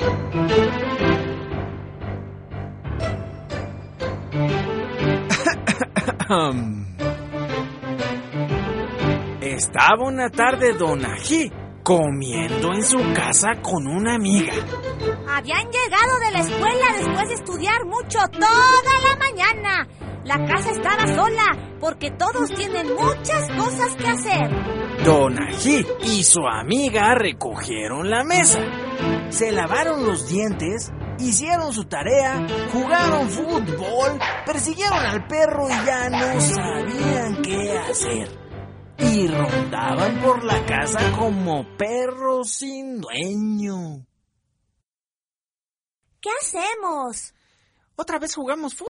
Estaba una tarde Don Ají comiendo en su casa con una amiga. Habían llegado de la escuela después de estudiar mucho toda la mañana. La casa estaba sola porque todos tienen muchas cosas que hacer. Don Ají y su amiga recogieron la mesa, se lavaron los dientes, hicieron su tarea, jugaron fútbol, persiguieron al perro y ya no sabían qué hacer. Y rondaban por la casa como perros sin dueño. ¿Qué hacemos? Otra vez jugamos fútbol.